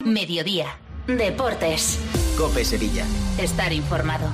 Mediodía. Deportes. COPE Sevilla. Estar informado.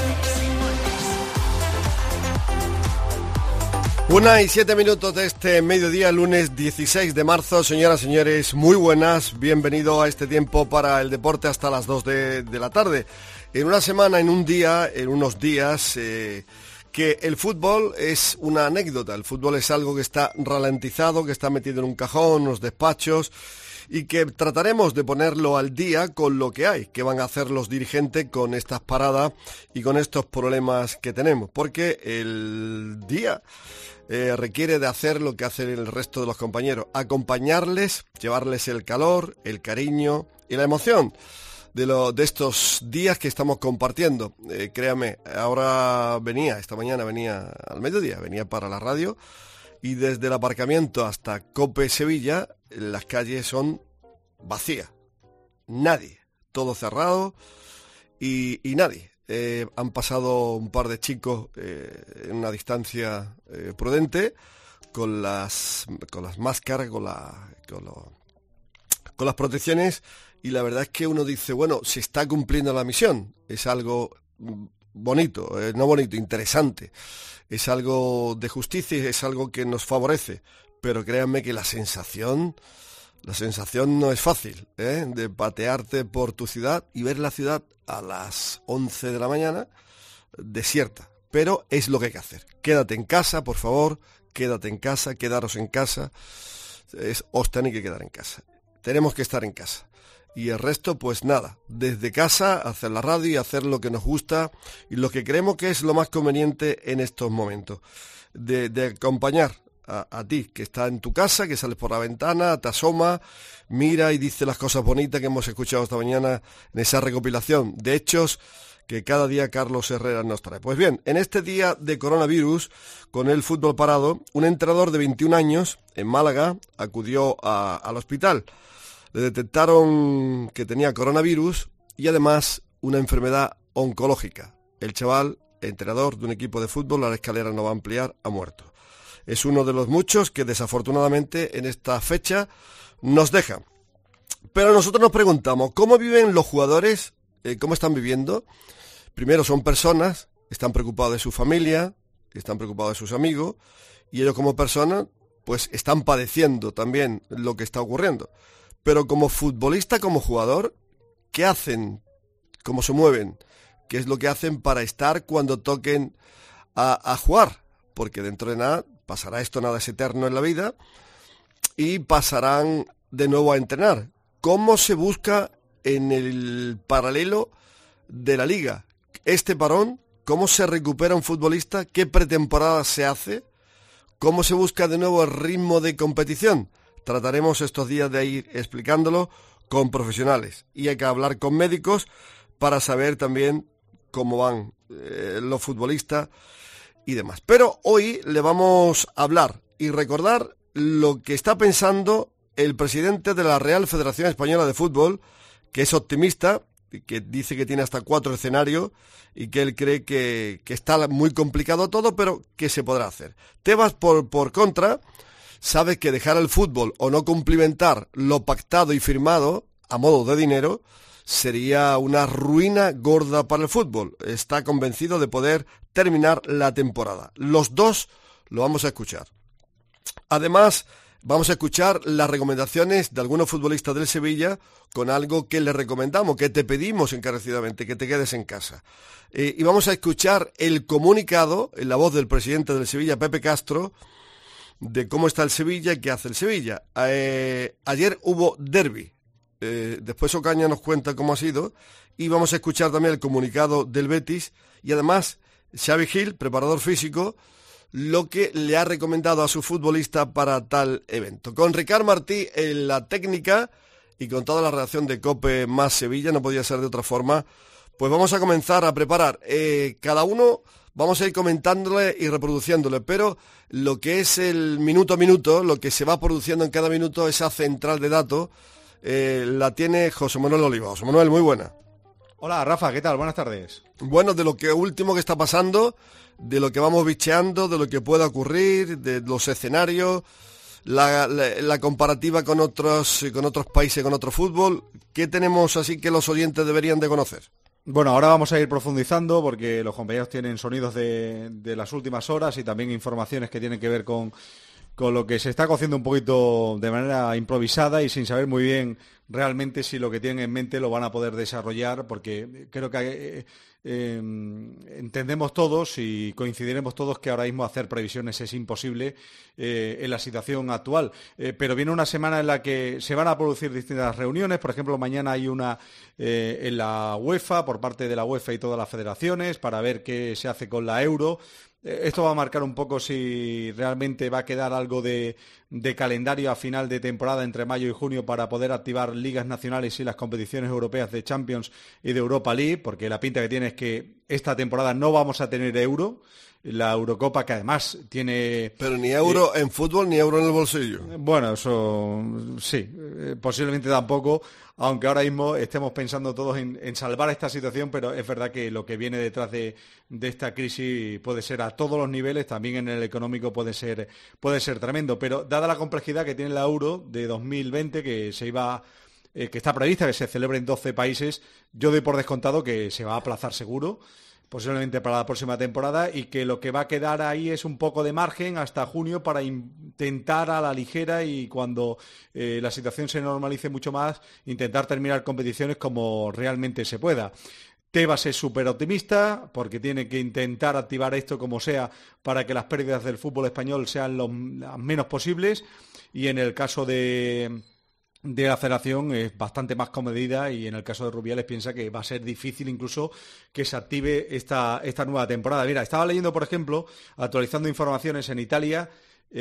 1:07 de este mediodía, lunes 16 de marzo. Señoras, señores, muy buenas. Bienvenido a este tiempo para el deporte hasta las 2 de la tarde. En una semana, en unos días, que el fútbol es una anécdota. El fútbol es algo que está ralentizado, que está metido en un cajón, en los despachos, y que trataremos de ponerlo al día con lo que hay, que van a hacer los dirigentes con estas paradas y con estos problemas que tenemos. Porque el día requiere de hacer lo que hacen el resto de los compañeros, acompañarles, llevarles el calor, el cariño y la emoción de estos días que estamos compartiendo. Créame, esta mañana venía al mediodía, venía para la radio, y desde el aparcamiento hasta COPE Sevilla, las calles son vacías. Nadie, todo cerrado y nadie. Han pasado un par de chicos en una distancia prudente, con las máscaras, con las protecciones, y la verdad es que uno dice, bueno, se está cumpliendo la misión. Es algo bonito, interesante. Es algo de justicia y es algo que nos favorece. Pero créanme que la sensación no es fácil, de patearte por tu ciudad y ver la ciudad a las 11 de la mañana desierta. Pero es lo que hay que hacer. Quédate en casa, por favor, quédate en casa, quedaros en casa. Os tenéis que quedar en casa. Tenemos que estar en casa. Y el resto, pues nada, desde casa, hacer la radio y hacer lo que nos gusta y lo que creemos que es lo más conveniente en estos momentos. De acompañar a ti, que está en tu casa, que sales por la ventana, te asoma, mira y dice las cosas bonitas que hemos escuchado esta mañana en esa recopilación de hechos que cada día Carlos Herrera nos trae. Pues bien, en este día de coronavirus, con el fútbol parado, un entrenador de 21 años en Málaga acudió al hospital. Le detectaron que tenía coronavirus y además una enfermedad oncológica. El chaval, entrenador de un equipo de fútbol, la escalera no va a ampliar, ha muerto. Es uno de los muchos que desafortunadamente en esta fecha nos deja. Pero nosotros nos preguntamos, ¿cómo viven los jugadores? ¿Cómo están viviendo? Primero, son personas, están preocupados de su familia, están preocupados de sus amigos, y ellos como personas, pues están padeciendo también lo que está ocurriendo. Pero como futbolista, como jugador, ¿qué hacen? ¿Cómo se mueven? ¿Qué es lo que hacen para estar cuando toquen a jugar? Porque dentro de nada pasará esto, nada es eterno en la vida, y pasarán de nuevo a entrenar. ¿Cómo se busca en el paralelo de la liga este parón? ¿Cómo se recupera un futbolista? ¿Qué pretemporada se hace? ¿Cómo se busca de nuevo el ritmo de competición? Trataremos estos días de ir explicándolo con profesionales, y hay que hablar con médicos para saber también cómo van los futbolistas y demás. Pero hoy le vamos a hablar y recordar lo que está pensando el presidente de la Real Federación Española de Fútbol, que es optimista, que dice que tiene hasta 4 escenarios y que él cree que está muy complicado todo, pero que se podrá hacer. Tebas, por contra, sabe que dejar el fútbol o no cumplimentar lo pactado y firmado a modo de dinero sería una ruina gorda para el fútbol. Está convencido de poder terminar la temporada. Los dos lo vamos a escuchar. Además, vamos a escuchar las recomendaciones de algunos futbolistas del Sevilla con algo que le recomendamos, que te pedimos encarecidamente, que te quedes en casa. Y vamos a escuchar el comunicado en la voz del presidente del Sevilla, Pepe Castro, de cómo está el Sevilla y qué hace el Sevilla. Ayer hubo derbi. Después Ocaña nos cuenta cómo ha sido, y vamos a escuchar también el comunicado del Betis y además Xavi Gil, preparador físico, lo que le ha recomendado a su futbolista para tal evento. Con Ricard Martí en la técnica y con toda la redacción de COPE más Sevilla, no podía ser de otra forma, pues vamos a comenzar a preparar. Cada uno vamos a ir comentándole y reproduciéndole, pero lo que es el minuto a minuto, lo que se va produciendo en cada minuto, esa central de datos, la tiene José Manuel Oliva. José Manuel, muy buena. Hola Rafa, ¿qué tal? Buenas tardes. Bueno, de lo que último que está pasando, de lo que vamos bicheando, de lo que pueda ocurrir, de los escenarios, la comparativa con otros países, con otro fútbol. ¿Qué tenemos así que los oyentes deberían de conocer? Bueno, ahora vamos a ir profundizando porque los compañeros tienen sonidos de las últimas horas y también informaciones que tienen que ver con lo que se está cociendo un poquito de manera improvisada y sin saber muy bien realmente si lo que tienen en mente lo van a poder desarrollar, porque creo que entendemos todos y coincidiremos todos que ahora mismo hacer previsiones es imposible en la situación actual. Pero viene una semana en la que se van a producir distintas reuniones. Por ejemplo, mañana hay una en la UEFA, por parte de la UEFA y todas las federaciones, para ver qué se hace con la Euro. Esto va a marcar un poco si realmente va a quedar algo de calendario a final de temporada entre mayo y junio para poder activar ligas nacionales y las competiciones europeas de Champions y de Europa League, porque la pinta que tiene es que esta temporada no vamos a tener Euro. La Eurocopa, que además tiene... Pero ni euro en fútbol, ni euro en el bolsillo. Bueno, eso sí, posiblemente tampoco, aunque ahora mismo estemos pensando todos en salvar esta situación, pero es verdad que lo que viene detrás de esta crisis puede ser a todos los niveles, también en el económico puede ser tremendo, pero dada la complejidad que tiene la Euro de 2020, que está prevista que se celebre en 12 países, yo doy por descontado que se va a aplazar seguro, posiblemente para la próxima temporada, y que lo que va a quedar ahí es un poco de margen hasta junio para intentar a la ligera y cuando la situación se normalice mucho más, intentar terminar competiciones como realmente se pueda. Tebas es súper optimista porque tiene que intentar activar esto como sea para que las pérdidas del fútbol español sean las menos posibles, y en el caso de la federación es bastante más comedida, y en el caso de Rubiales piensa que va a ser difícil incluso que se active esta nueva temporada. Mira, estaba leyendo, por ejemplo, actualizando informaciones en Italia,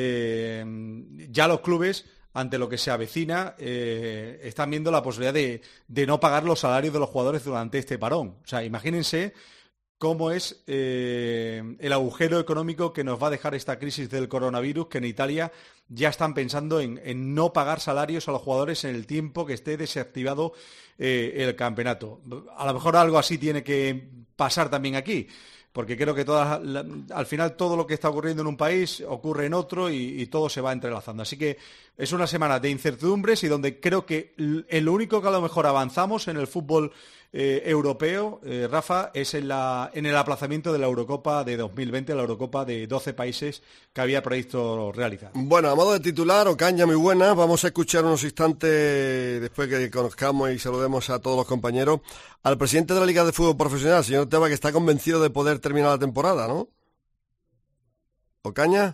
ya los clubes, ante lo que se avecina, están viendo la posibilidad de no pagar los salarios de los jugadores durante este parón. O sea, imagínense cómo es el agujero económico que nos va a dejar esta crisis del coronavirus, que en Italia ya están pensando en no pagar salarios a los jugadores en el tiempo que esté desactivado el campeonato. A lo mejor algo así tiene que pasar también aquí, porque creo que al final todo lo que está ocurriendo en un país ocurre en otro y todo se va entrelazando. Así que es una semana de incertidumbres y donde creo que en lo único que a lo mejor avanzamos en el fútbol europeo, Rafa, es en el aplazamiento de la Eurocopa de 2020, la Eurocopa de 12 países que había previsto realizar. Bueno, a modo de titular, Ocaña, muy buena. Vamos a escuchar unos instantes, después que conozcamos y saludemos a todos los compañeros, al presidente de la Liga de Fútbol Profesional, señor Tebas, que está convencido de poder terminar la temporada, ¿no? ¿Ocaña?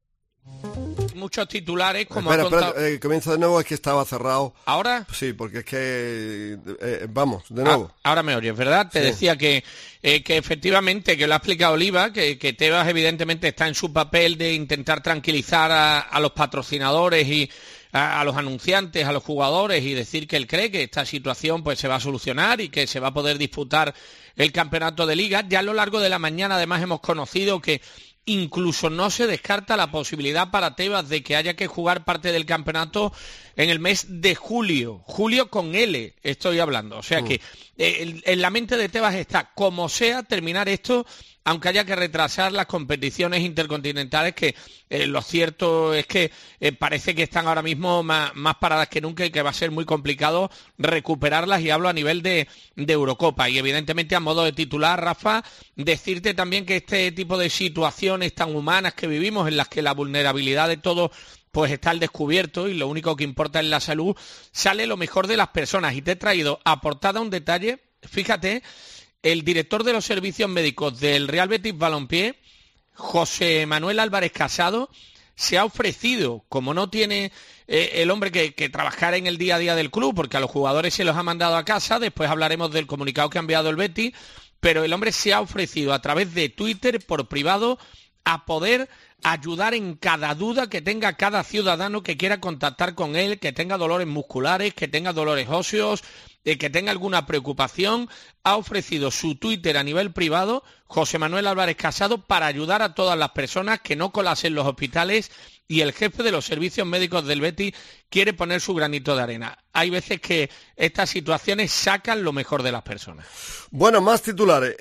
Muchos titulares, como Espera, comienza de nuevo, es que estaba cerrado. ¿Ahora? Sí, porque es que... vamos, de nuevo. Ahora me oyes, ¿verdad? Te decía que efectivamente, que lo ha explicado Oliva, que Tebas evidentemente está en su papel de intentar tranquilizar a los patrocinadores y a los anunciantes, a los jugadores, y decir que él cree que esta situación pues se va a solucionar y que se va a poder disputar el campeonato de liga. Ya a lo largo de la mañana además hemos conocido que incluso no se descarta la posibilidad para Tebas de que haya que jugar parte del campeonato en el mes de julio con L estoy hablando, o sea que en la mente de Tebas está, como sea, terminar esto, aunque haya que retrasar las competiciones intercontinentales, que lo cierto es que parece que están ahora mismo más paradas que nunca y que va a ser muy complicado recuperarlas, y hablo a nivel de Eurocopa. Y evidentemente, a modo de titular, Rafa, decirte también que este tipo de situaciones tan humanas que vivimos, en las que la vulnerabilidad de todos pues está al descubierto y lo único que importa es la salud, sale lo mejor de las personas. Y te he traído a portada un detalle, fíjate. El director de los servicios médicos del Real Betis Balompié, José Manuel Álvarez Casado, se ha ofrecido, como no tiene el hombre que trabajar en el día a día del club, porque a los jugadores se los ha mandado a casa, después hablaremos del comunicado que ha enviado el Betis, pero el hombre se ha ofrecido a través de Twitter, por privado, a poder ayudar en cada duda que tenga cada ciudadano que quiera contactar con él, que tenga dolores musculares, que tenga dolores óseos, que tenga alguna preocupación. Ha ofrecido su Twitter a nivel privado, José Manuel Álvarez Casado, para ayudar a todas las personas que no colasen los hospitales, y el jefe de los servicios médicos del Betis, quiere poner su granito de arena. Hay veces que estas situaciones sacan lo mejor de las personas. Bueno, más titulares.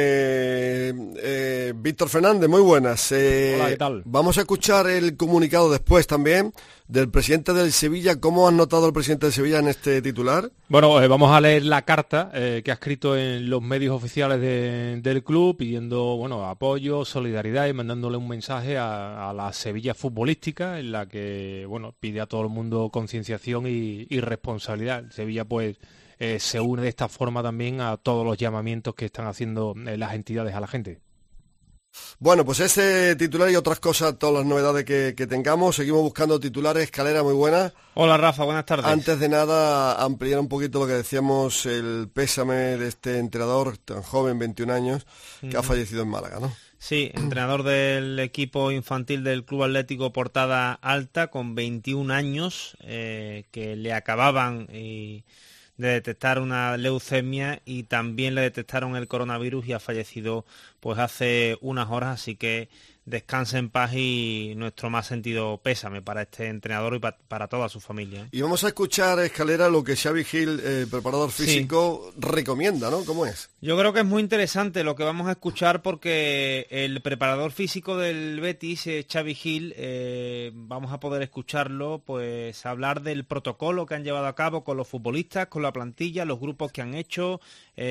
Víctor Fernández, muy buenas. Hola, ¿qué tal? Vamos a escuchar el comunicado después también del presidente del Sevilla. ¿Cómo has notado el presidente del Sevilla en este titular? Bueno, vamos a leer la carta que ha escrito en los medios oficiales del club pidiendo apoyo, solidaridad y mandándole un mensaje a la Sevilla futbolística en la que pide a todo el mundo concienciación y responsabilidad. Sevilla pues se une de esta forma también a todos los llamamientos que están haciendo las entidades a la gente. Bueno, pues ese titular y otras cosas, todas las novedades que tengamos. Seguimos buscando titulares. Escalera, muy buena. Hola Rafa, buenas tardes. Antes de nada, ampliar un poquito lo que decíamos, el pésame de este entrenador tan joven, 21 años, que ha fallecido en Málaga, ¿no? Sí, entrenador del equipo infantil del Club Atlético Portada Alta, con 21 años, que le acababan de detectar una leucemia y también le detectaron el coronavirus y ha fallecido pues hace unas horas, así que descanse en paz y nuestro más sentido pésame para este entrenador y para toda su familia. Y vamos a escuchar, Escalera, lo que Xavi Gil, preparador físico, recomienda, ¿no? ¿Cómo es? Yo creo que es muy interesante lo que vamos a escuchar porque el preparador físico del Betis, Xavi Gil, vamos a poder escucharlo, pues hablar del protocolo que han llevado a cabo con los futbolistas, con la plantilla, los grupos que han hecho,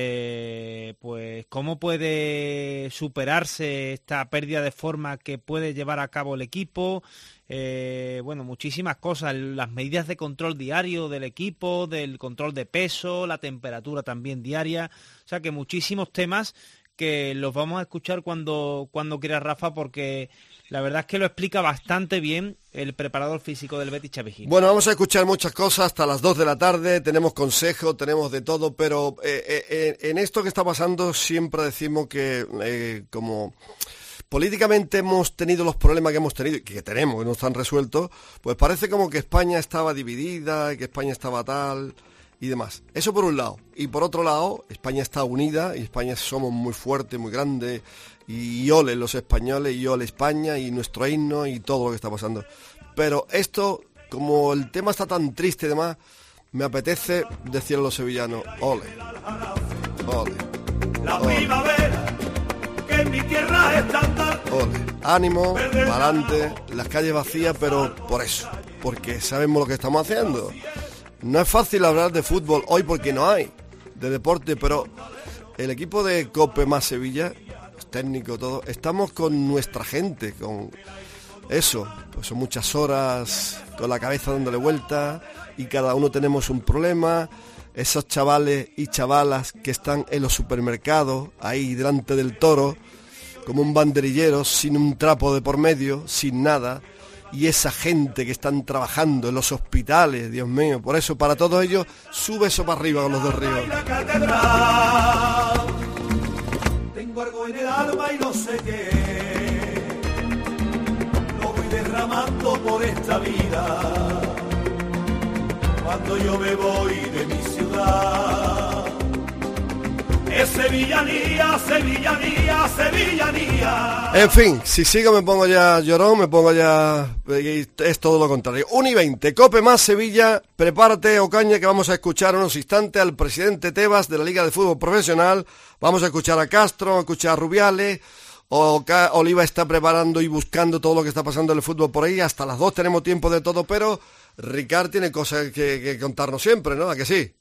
pues cómo puede superarse esta pérdida de forma que puede llevar a cabo el equipo, muchísimas cosas, las medidas de control diario del equipo, del control de peso, la temperatura también diaria, o sea que muchísimos temas que los vamos a escuchar cuando quiera Rafa, porque la verdad es que lo explica bastante bien el preparador físico del Betis, Xavi Gil. Bueno, vamos a escuchar muchas cosas hasta las 2 de la tarde, tenemos consejo, tenemos de todo, pero en esto que está pasando siempre decimos que como políticamente hemos tenido los problemas que hemos tenido y que tenemos, que no están resueltos, pues parece como que España estaba dividida, que España estaba tal y demás. Eso por un lado. Y por otro lado, España está unida y España somos muy fuertes, muy grandes y ole los españoles y ole España y nuestro himno y todo lo que está pasando. Pero esto, como el tema está tan triste y demás, me apetece decirle a los sevillanos, ole, ole, la primavera que en mi tierra está. Ole, ánimo, para adelante, las calles vacías, pero por eso, porque sabemos lo que estamos haciendo. No es fácil hablar de fútbol hoy porque no hay, de deporte, pero el equipo de COPE más Sevilla, los técnicos, todo, estamos con nuestra gente, con eso, pues son muchas horas con la cabeza dándole vuelta y cada uno tenemos un problema. Esos chavales y chavalas que están en los supermercados, ahí delante del toro, como un banderillero, sin un trapo de por medio, sin nada, y esa gente que están trabajando en los hospitales, Dios mío, por eso para todos ellos, sube eso para arriba con los de Río. Tengo algo en el alma y no sé qué, lo voy derramando por esta vida, cuando yo me voy de mi ciudad. Es sevillanía, sevillanía, sevillanía. En fin, si sigo me pongo ya llorón, me pongo ya... Es todo lo contrario. 1:20, COPE más Sevilla, prepárate, Ocaña, que vamos a escuchar unos instantes al presidente Tebas de la Liga de Fútbol Profesional. Vamos a escuchar a Castro, a escuchar a Rubiales. Oliva está preparando y buscando todo lo que está pasando en el fútbol por ahí. Hasta las 2 tenemos tiempo de todo, pero Ricard tiene cosas que contarnos siempre, ¿no? ¿A que sí?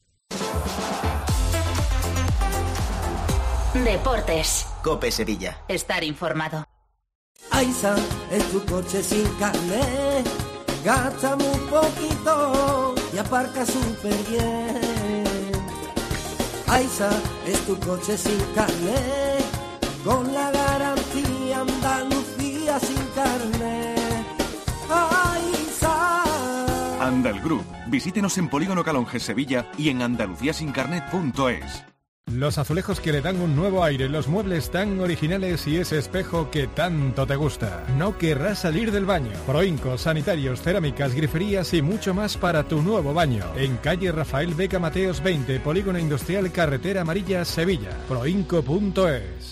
Deportes. COPE Sevilla. Estar informado. Aiza, es tu coche sin carnet, gasta muy poquito y aparca súper bien. Aiza, es tu coche sin carnet, con la garantía Andalucía sin carnet. Aiza. Andal Group. Visítenos en Polígono Calonge, Sevilla y en andaluciasincarnet.es. Los azulejos que le dan un nuevo aire, los muebles tan originales y ese espejo que tanto te gusta. No querrás salir del baño. Proinco, sanitarios, cerámicas, griferías y mucho más para tu nuevo baño. En calle Rafael Vega Mateos 20, Polígono Industrial Carretera Amarilla, Sevilla. Proinco.es.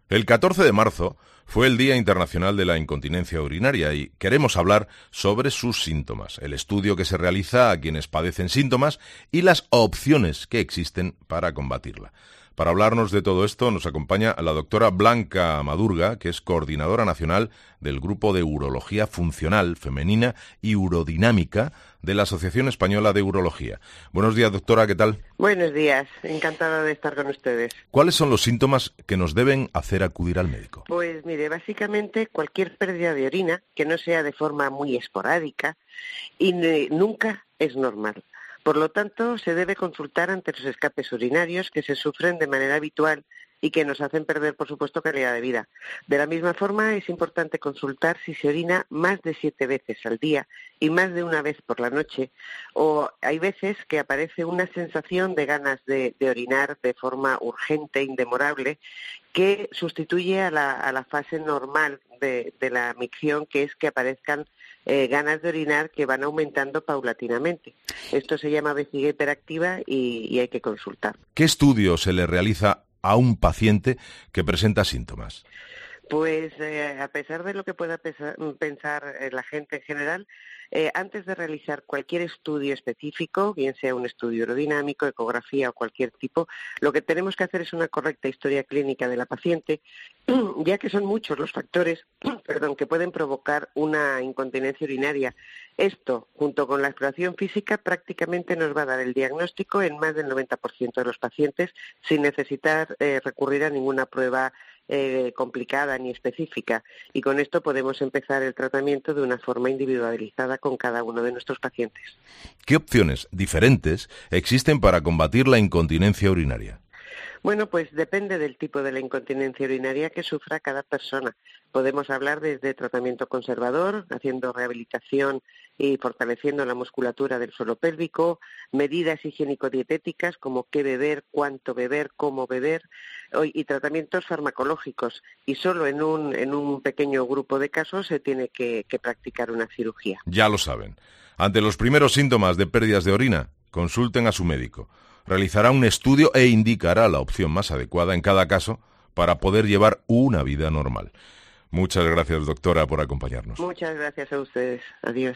El 14 de marzo fue el Día Internacional de la Incontinencia Urinaria y queremos hablar sobre sus síntomas, el estudio que se realiza a quienes padecen síntomas y las opciones que existen para combatirla. Para hablarnos de todo esto nos acompaña la doctora Blanca Madurga, que es coordinadora nacional del Grupo de Urología Funcional Femenina y Urodinámica de la Asociación Española de Urología. Buenos días, doctora, ¿qué tal? Buenos días, encantada de estar con ustedes. ¿Cuáles son los síntomas que nos deben hacer acudir al médico? Pues mire, básicamente cualquier pérdida de orina que no sea de forma muy esporádica y nunca es normal. Por lo tanto, se debe consultar ante los escapes urinarios que se sufren de manera habitual y que nos hacen perder, por supuesto, calidad de vida. De la misma forma, es importante consultar si se orina más de 7 veces al día y más de una vez por la noche, o hay veces que aparece una sensación de ganas de orinar de forma urgente, indemorable, que sustituye a la fase normal de la micción, que es que aparezcan ganas de orinar que van aumentando paulatinamente. Esto se llama vejiga hiperactiva y hay que consultar. ¿Qué estudio se le realiza a un paciente que presenta síntomas? Pues a pesar de lo que pueda pensar la gente en general, antes de realizar cualquier estudio específico, bien sea un estudio urodinámico, ecografía o cualquier tipo, lo que tenemos que hacer es una correcta historia clínica de la paciente, ya que son muchos los factores que pueden provocar una incontinencia urinaria. Esto, junto con la exploración física, prácticamente nos va a dar el diagnóstico en más del 90% de los pacientes sin necesitar recurrir a ninguna prueba complicada ni específica, y con esto podemos empezar el tratamiento de una forma individualizada con cada uno de nuestros pacientes. ¿Qué opciones diferentes existen para combatir la incontinencia urinaria? Bueno, pues depende del tipo de la incontinencia urinaria que sufra cada persona. Podemos hablar desde tratamiento conservador, haciendo rehabilitación y fortaleciendo la musculatura del suelo pélvico, medidas higiénico-dietéticas como qué beber, cuánto beber, cómo beber, y tratamientos farmacológicos. Y solo en un pequeño grupo de casos se tiene que practicar una cirugía. Ya lo saben. Ante los primeros síntomas de pérdidas de orina, consulten a su médico. Realizará un estudio e indicará la opción más adecuada en cada caso para poder llevar una vida normal. Muchas gracias, doctora, por acompañarnos. Muchas gracias a ustedes. Adiós.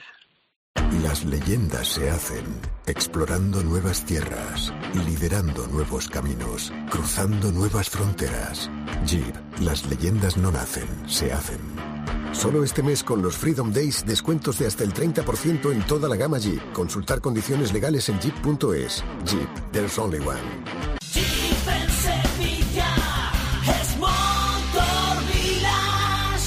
Las leyendas se hacen explorando nuevas tierras, liderando nuevos caminos, cruzando nuevas fronteras. Jeep, las leyendas no nacen, se hacen. Solo este mes con los Freedom Days, descuentos de hasta el 30% en toda la gama Jeep. Consultar condiciones legales en jeep.es. Jeep, there's only one. Jeep en Sevilla es Motor Village.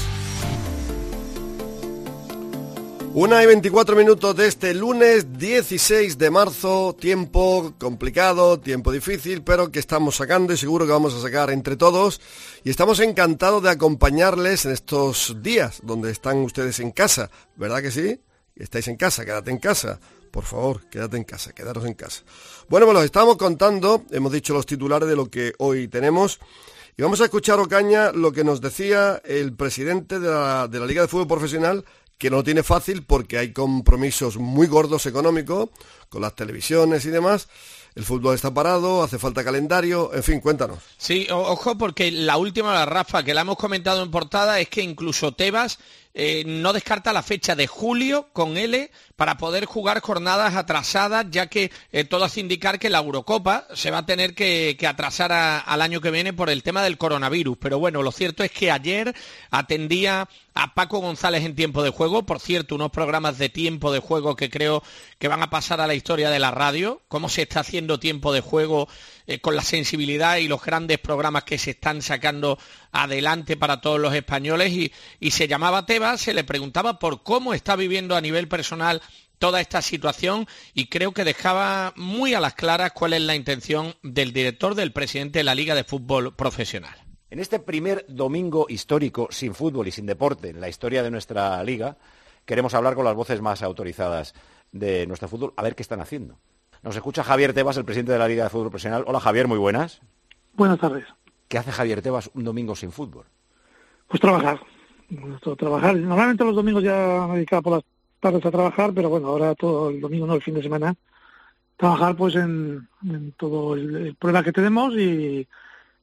1:24 de este lunes 16 de marzo, tiempo complicado, tiempo difícil, pero que estamos sacando y seguro que vamos a sacar entre todos. Y estamos encantados de acompañarles en estos días donde están ustedes en casa, ¿verdad que sí? Estáis en casa, quédate en casa. Por favor, quédate en casa, quedaros en casa. Bueno, pues los estamos contando, hemos dicho los titulares de lo que hoy tenemos. Y vamos a escuchar, Ocaña, lo que nos decía el presidente de la Liga de Fútbol Profesional, que no lo tiene fácil porque hay compromisos muy gordos económicos con las televisiones y demás. El fútbol está parado, hace falta calendario, en fin, cuéntanos. Sí, ojo, porque la última, la Rafa, que la hemos comentado en portada, es que incluso Tebas no descarta la fecha de julio con L para poder jugar jornadas atrasadas, ya que todo hace indicar que la Eurocopa se va a tener que atrasar al año que viene por el tema del coronavirus. Pero bueno, lo cierto es que ayer atendía a Paco González en Tiempo de Juego, por cierto, unos programas de Tiempo de Juego que creo que van a pasar a la historia de la radio, cómo se está haciendo Tiempo de Juego con la sensibilidad y los grandes programas que se están sacando adelante para todos los españoles, y se llamaba Tebas, se le preguntaba por cómo está viviendo a nivel personal toda esta situación, y creo que dejaba muy a las claras cuál es la intención del director, del presidente de la Liga de Fútbol Profesional. En este primer domingo histórico sin fútbol y sin deporte en la historia de nuestra liga, queremos hablar con las voces más autorizadas de nuestro fútbol, a ver qué están haciendo. Nos escucha Javier Tebas, el presidente de la Liga de Fútbol Profesional. Hola, Javier, muy buenas. Buenas tardes. ¿Qué hace Javier Tebas un domingo sin fútbol? Pues trabajar. Normalmente los domingos ya me dedicaba por las tardes a trabajar, pero bueno, ahora todo el domingo, no, el fin de semana, trabajar pues en todo el problema que tenemos y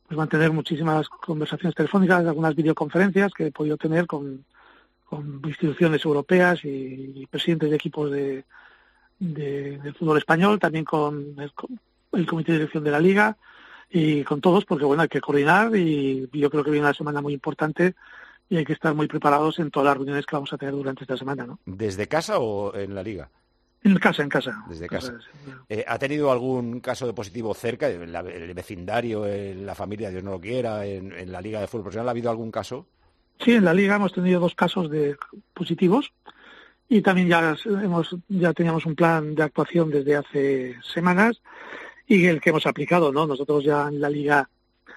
pues mantener muchísimas conversaciones telefónicas, algunas videoconferencias que he podido tener con instituciones europeas y presidentes de equipos de fútbol español, también con el comité de dirección de la Liga y con todos, porque bueno, hay que coordinar y yo creo que viene una semana muy importante y hay que estar muy preparados en todas las reuniones que vamos a tener durante esta semana, ¿no? ¿Desde casa o en la Liga? En casa. Desde casa. ¿Ha tenido algún caso de positivo cerca, en el vecindario, en la familia, Dios no lo quiera, en la Liga de Fútbol Profesional? ¿Ha habido algún caso? Sí, en la Liga hemos tenido 2 casos de positivos y también ya teníamos un plan de actuación desde hace semanas y el que hemos aplicado, ¿no? Nosotros ya en la Liga,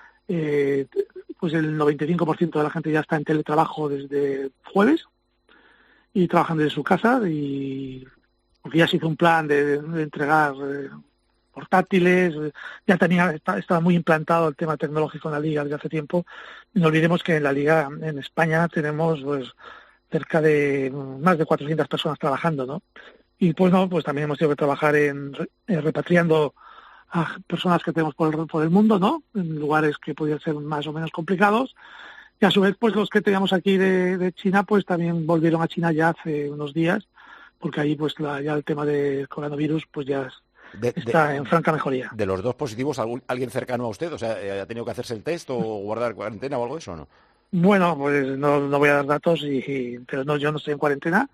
pues el 95% de la gente ya está en teletrabajo desde jueves y trabajan desde su casa porque ya se hizo un plan de entregar portátiles, ya estaba muy implantado el tema tecnológico en la Liga desde hace tiempo. No olvidemos que en la Liga en España tenemos pues cerca de más de 400 personas trabajando, ¿no? Y pues también hemos tenido que trabajar en repatriando a personas que tenemos por el mundo, ¿no? En lugares que podían ser más o menos complicados. Y a su vez, pues los que teníamos aquí de China, pues también volvieron a China ya hace unos días, porque ahí pues ya el tema del coronavirus pues ya está en franca mejoría. ¿De los 2 positivos, alguien cercano a usted? O sea, ¿ha tenido que hacerse el test o guardar cuarentena o algo de eso o no? Bueno, pues no voy a dar datos, pero no, yo no estoy en cuarentena,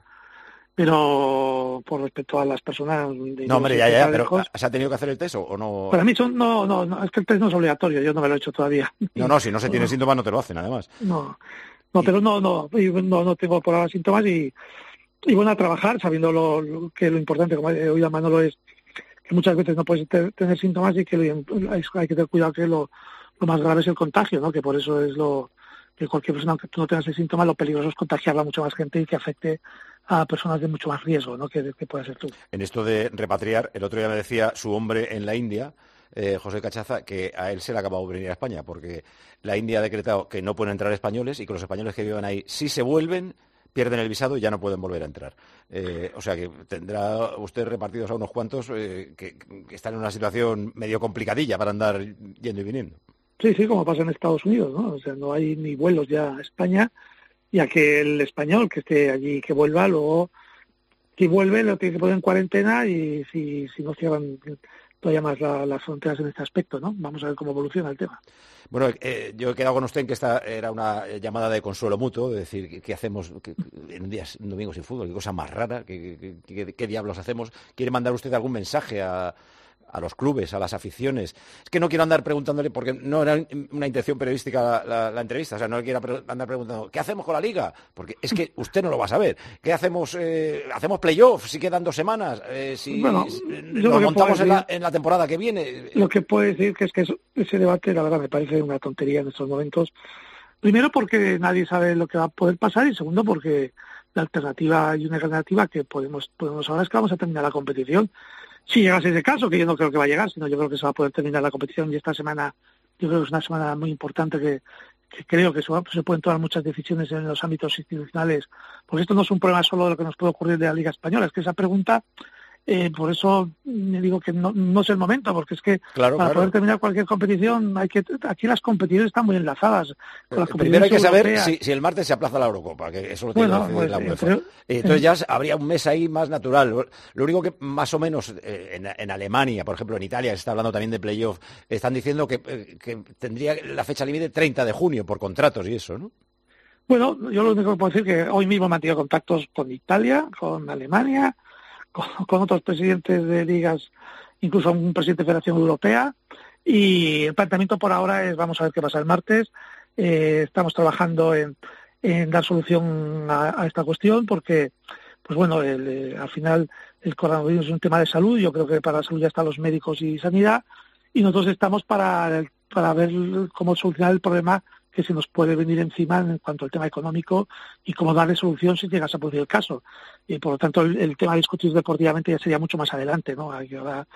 pero por respecto a las personas... No, hombre, ya, pero ¿se ha tenido que hacer el test o no? Para mí no, es que el test no es obligatorio, yo no me lo he hecho todavía. No, si no se tiene síntomas no te lo hacen, además. Pero no tengo por ahora síntomas y bueno, a trabajar sabiendo que lo importante, como he oído a Manolo, es que muchas veces no puedes tener síntomas y que hay que tener cuidado, que lo más grave es el contagio, ¿no? Que por eso es que cualquier persona que tú no tengas el síntoma, lo peligroso es contagiarla a mucha más gente y que afecte a personas de mucho más riesgo, ¿no? Que pueda ser tú. En esto de repatriar, el otro día me decía su hombre en la India, José Cachaza, que a él se le ha acabado venir a España, porque la India ha decretado que no pueden entrar españoles y que los españoles que vivan ahí, si se vuelven, pierden el visado y ya no pueden volver a entrar. O sea que tendrá usted repartidos a unos cuantos que están en una situación medio complicadilla para andar yendo y viniendo. Sí, como pasa en Estados Unidos, ¿no? O sea, no hay ni vuelos ya a España, y a que el español que esté allí, que vuelva, luego, si vuelve, lo tiene que poner en cuarentena y si no cierran todavía más las fronteras en este aspecto, ¿no? Vamos a ver cómo evoluciona el tema. Bueno, yo he quedado con usted en que esta era una llamada de consuelo mutuo, de decir, ¿qué hacemos en un domingo sin fútbol? ¿Qué cosa más rara? ¿Qué diablos hacemos? ¿Quiere mandar usted algún mensaje a los clubes, a las aficiones? Es que no quiero andar preguntándole, porque no era una intención periodística la entrevista, o sea, no le quiero andar preguntando ¿qué hacemos con la Liga? Porque es que usted no lo va a saber. ¿Qué hacemos? ¿Hacemos playoff si quedan 2 semanas? Nos montamos en la temporada que viene. Lo que puedo decir que es que ese debate, la verdad, me parece una tontería en estos momentos. Primero porque nadie sabe lo que va a poder pasar y segundo porque la alternativa, hay una alternativa que podemos ahora, es que vamos a terminar la competición. Si llegase ese caso, que yo no creo que va a llegar, sino yo creo que se va a poder terminar la competición y esta semana, yo creo que es una semana muy importante que creo que se pueden tomar muchas decisiones en los ámbitos institucionales, porque esto no es un problema solo de lo que nos puede ocurrir de la Liga Española, es que esa pregunta, por eso me digo que no es el momento, porque es que para poder terminar cualquier competición, aquí las competiciones están muy enlazadas. Primero hay que saber si el martes se aplaza la Eurocopa, que eso lo tiene que hacer la UEFA. Entonces ya habría un mes ahí más natural. Lo único que más o menos en Alemania, por ejemplo en Italia, se está hablando también de playoff, están diciendo que tendría la fecha límite 30 de junio por contratos y eso, ¿no? Bueno, yo lo único que puedo decir es que hoy mismo he mantenido contactos con Italia, con Alemania, con otros presidentes de ligas, incluso un presidente de Federación Europea, y el planteamiento por ahora es, vamos a ver qué pasa el martes. Estamos trabajando en dar solución a esta cuestión porque, pues bueno, al final el coronavirus es un tema de salud, yo creo que para la salud ya están los médicos y sanidad, y nosotros estamos para ver cómo solucionar el problema que se nos puede venir encima en cuanto al tema económico y cómo darle solución si llegase a producir el caso. Y por lo tanto el tema de discutir deportivamente ya sería mucho más adelante, ¿no? Ahora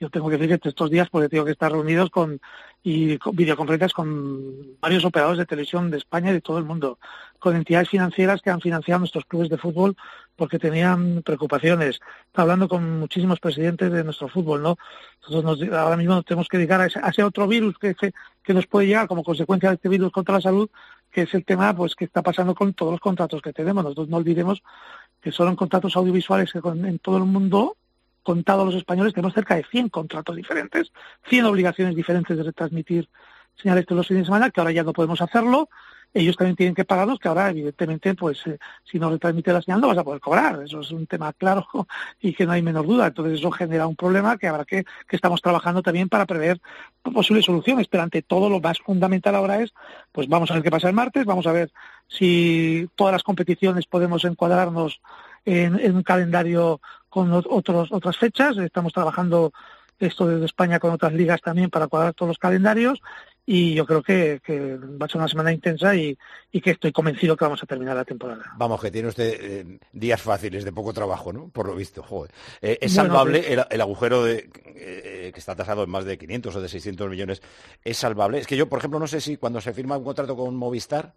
Yo tengo que decir que estos días pues tengo que estar reunidos con videoconferencias con varios operadores de televisión de España y de todo el mundo, con entidades financieras que han financiado nuestros clubes de fútbol porque tenían preocupaciones. Está hablando con muchísimos presidentes de nuestro fútbol, ¿no? Nosotros ahora mismo nos tenemos que dedicar a ese otro virus que nos puede llegar como consecuencia de este virus contra la salud, que es el tema pues que está pasando con todos los contratos que tenemos. Nosotros no olvidemos que solo en contratos audiovisuales en todo el mundo, contado los españoles, tenemos cerca de 100 contratos diferentes, 100 obligaciones diferentes de retransmitir señales todos los fines de semana, que ahora ya no podemos hacerlo. Ellos también tienen que pagarnos, que ahora evidentemente pues si no retransmite la señal no vas a poder cobrar. Eso es un tema claro y que no hay menor duda. Entonces eso genera un problema que habrá que estamos trabajando también para prever posibles soluciones. Pero ante todo lo más fundamental ahora es, pues vamos a ver qué pasa el martes, vamos a ver si todas las competiciones podemos encuadrarnos en un calendario con otras fechas. Estamos trabajando esto desde España con otras ligas también para cuadrar todos los calendarios y yo creo que va a ser una semana intensa y que estoy convencido que vamos a terminar la temporada. Vamos, que tiene usted días fáciles de poco trabajo, ¿no? Por lo visto, joder. ¿Es salvable el agujero que está tasado en más de 500 o de 600 millones? ¿Es salvable? Es que yo, por ejemplo, no sé si cuando se firma un contrato con Movistar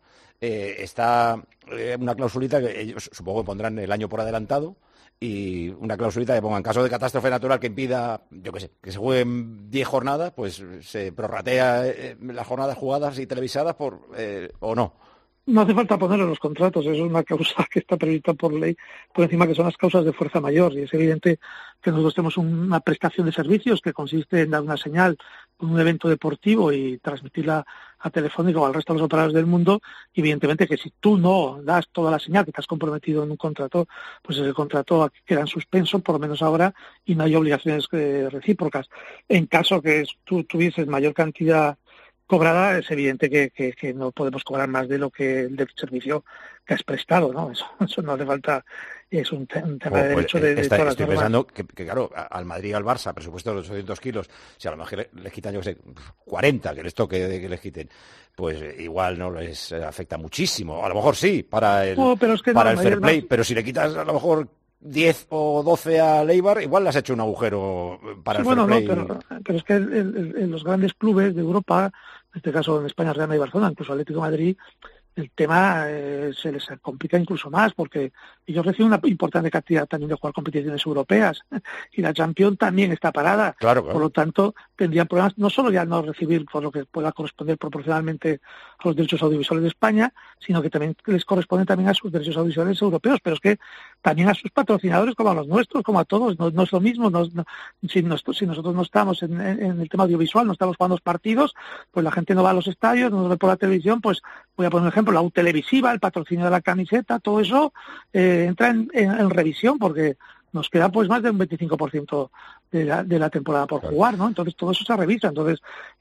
está una clausulita que ellos supongo que pondrán el año por adelantado y una clausulita que ponga en caso de catástrofe natural que impida, yo qué sé, que se jueguen 10 jornadas, pues se prorratea las jornadas jugadas y televisadas o no. No hace falta ponerlo en los contratos, eso es una causa que está prevista por ley, por encima que son las causas de fuerza mayor, y es evidente que nosotros tenemos una prestación de servicios que consiste en dar una señal con un evento deportivo y transmitirla a Telefónica o al resto de los operadores del mundo, y evidentemente que si tú no das toda la señal que te has comprometido en un contrato, pues ese contrato queda en suspenso, por lo menos ahora, y no hay obligaciones recíprocas. En caso que tú tuvieses mayor cantidad cobrada, es evidente que no podemos cobrar más de lo que del servicio que has prestado, ¿no? Eso no hace falta, es un tema de derecho de todas las normas. Estoy pensando que claro, al Madrid y al Barça, presupuesto de los 800 kilos, si a lo mejor les quitan, yo qué sé, 40, que les toque que les quiten, pues igual no les afecta muchísimo. A lo mejor sí, para el fair play, pero si le quitas a lo mejor 10 o 12 a Eibar, igual le has hecho un agujero para el fair play. No, pero es que en los grandes clubes de Europa, en este caso en España, Real Madrid y Barcelona, incluso Atlético de Madrid, el tema se les complica incluso más porque ellos reciben una importante cantidad también de jugar competiciones europeas y la Champions también está parada. Claro. Por lo tanto, tendrían problemas no solo ya no recibir por lo que pueda corresponder proporcionalmente a los derechos audiovisuales de España, sino que también les corresponde también a sus derechos audiovisuales europeos, pero es que también a sus patrocinadores como a los nuestros, como a todos, no es lo mismo. Si nosotros no estamos en el tema audiovisual, no estamos jugando los partidos, pues la gente no va a los estadios, no nos ve por la televisión, pues voy a poner un ejemplo, la U televisiva, el patrocinio de la camiseta, todo eso entra en revisión porque nos queda pues más de un 25% de la temporada por jugar, ¿no? Entonces todo eso se revisa. Entonces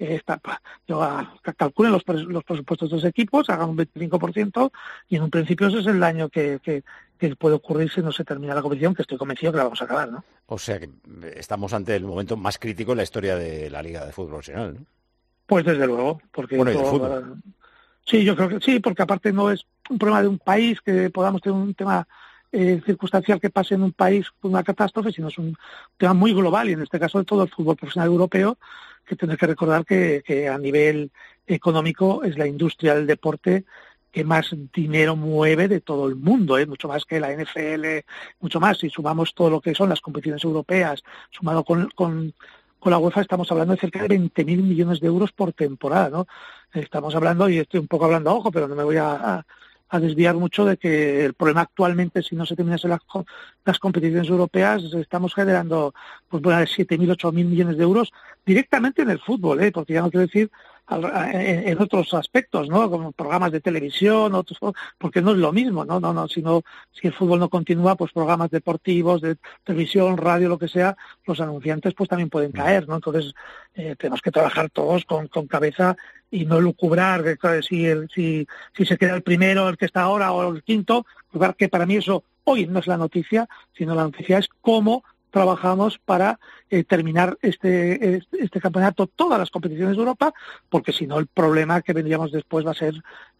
calculen los presupuestos de los equipos, hagan un 25% y en un principio ese es el daño que puede ocurrir si no se termina la competición, que estoy convencido que la vamos a acabar, ¿no? O sea que estamos ante el momento más crítico en la historia de la Liga de Fútbol Profesional, ¿no? Pues desde luego, porque bueno, y de fútbol. Sí, yo creo que sí, porque aparte no es un problema de un país, que podamos tener un tema circunstancial que pase en un país con una catástrofe, sino es un tema muy global y en este caso de todo el fútbol profesional europeo, que tener que recordar que a nivel económico es la industria del deporte que más dinero mueve de todo el mundo, mucho más que la NFL, mucho más. Si sumamos todo lo que son las competiciones europeas, sumado con la UEFA, estamos hablando de cerca de 20.000 millones de euros por temporada, ¿no? Estamos hablando, y estoy un poco hablando a ojo, pero no me voy a desviar mucho de que el problema actualmente, si no se terminasen las competiciones europeas, estamos generando pues de 7.000, 8.000 millones de euros directamente en el fútbol, porque ya no quiero decir en otros aspectos, ¿no? Como programas de televisión, otros, porque no es lo mismo, no, sino si el fútbol no continúa, pues programas deportivos, de televisión, radio, lo que sea, los anunciantes pues también pueden caer, ¿no? Entonces tenemos que trabajar todos con cabeza y no lucubrar si se queda el primero, el que está ahora o el quinto, que para mí eso hoy no es la noticia, sino la noticia es cómo trabajamos para terminar este campeonato, todas las competiciones de Europa, porque si no el problema que vendríamos después va a ser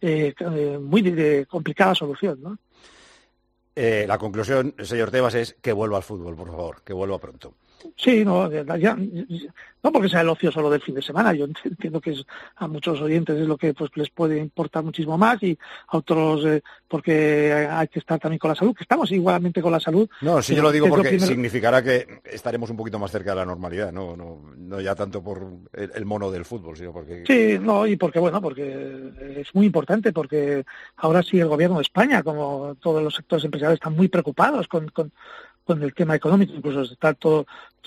muy complicada solución, ¿no? La conclusión, señor Tebas, es que vuelva al fútbol, por favor, que vuelva pronto. Sí, no porque sea el ocio solo del fin de semana. Yo entiendo que a muchos oyentes es lo que pues les puede importar muchísimo más, y a otros porque hay que estar también con la salud, que estamos igualmente con la salud. No, sí, yo lo digo porque significará que estaremos un poquito más cerca de la normalidad, no ya tanto por el mono del fútbol, sino porque... Sí, no, y porque es muy importante, porque ahora sí el gobierno de España, como todos los sectores empresariales, están muy preocupados con el tema económico, incluso está todo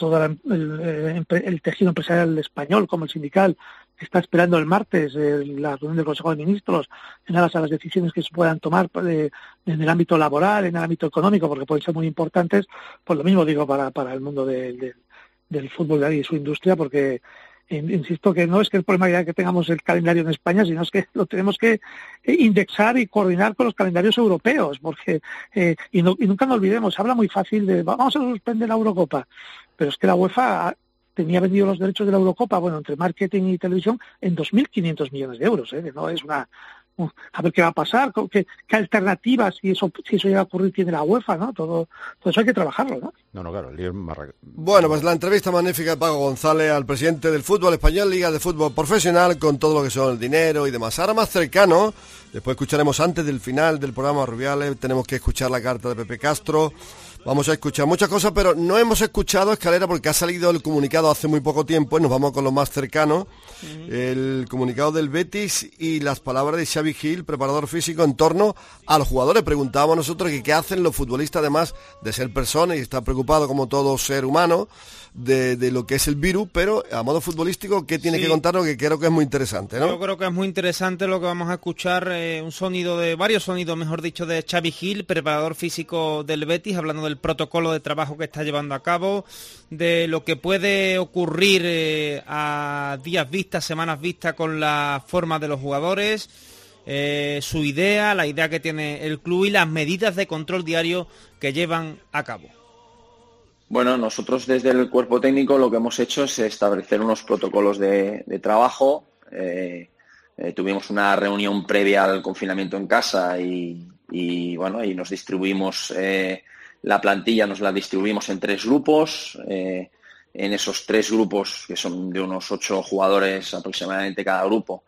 el tejido empresarial español, como el sindical, que está esperando el martes la reunión del Consejo de Ministros en aras a las decisiones que se puedan tomar en el ámbito laboral, en el ámbito económico, porque pueden ser muy importantes. Pues lo mismo digo para el mundo del fútbol y su industria, porque insisto que no es que el problema ya que tengamos el calendario en España, sino es que lo tenemos que indexar y coordinar con los calendarios europeos, porque y nunca nos olvidemos, se habla muy fácil de vamos a suspender la Eurocopa, pero es que la UEFA tenía vendido los derechos de la Eurocopa, entre marketing y televisión, en 2.500 millones de euros, no es una... A ver qué va a pasar, qué alternativas, si eso llega a ocurrir, tiene la UEFA, ¿no? Todo eso hay que trabajarlo, ¿no? No, claro, el lío es más... Bueno, pues la entrevista magnífica de Paco González al presidente del fútbol español, Liga de Fútbol Profesional, con todo lo que son el dinero y demás. Ahora más cercano, después escucharemos antes del final del programa Rubiales, tenemos que escuchar la carta de Pepe Castro, vamos a escuchar muchas cosas, pero no hemos escuchado, Escalera, porque ha salido el comunicado hace muy poco tiempo, y nos vamos con lo más cercano, el comunicado del Betis y las palabras de Xavi Gil, preparador físico, en torno a los jugadores. Preguntábamos nosotros que qué hacen los futbolistas, además de ser personas y estar preocupado como todo ser humano de lo que es el virus, pero a modo futbolístico, ¿qué tiene que contarnos? Que creo que es muy interesante, ¿no? Yo creo que es muy interesante lo que vamos a escuchar, varios sonidos, mejor dicho, de Xavi Gil, preparador físico del Betis, hablando del protocolo de trabajo que está llevando a cabo, de lo que puede ocurrir a días vista, semanas vista, con la forma de los jugadores, su idea, la idea que tiene el club y las medidas de control diario que llevan a cabo. Bueno, nosotros desde el cuerpo técnico lo que hemos hecho es establecer unos protocolos de trabajo. Tuvimos una reunión previa al confinamiento en casa y nos distribuimos la plantilla, nos la distribuimos en 3 grupos. En esos 3 grupos, que son de unos 8 jugadores aproximadamente cada grupo,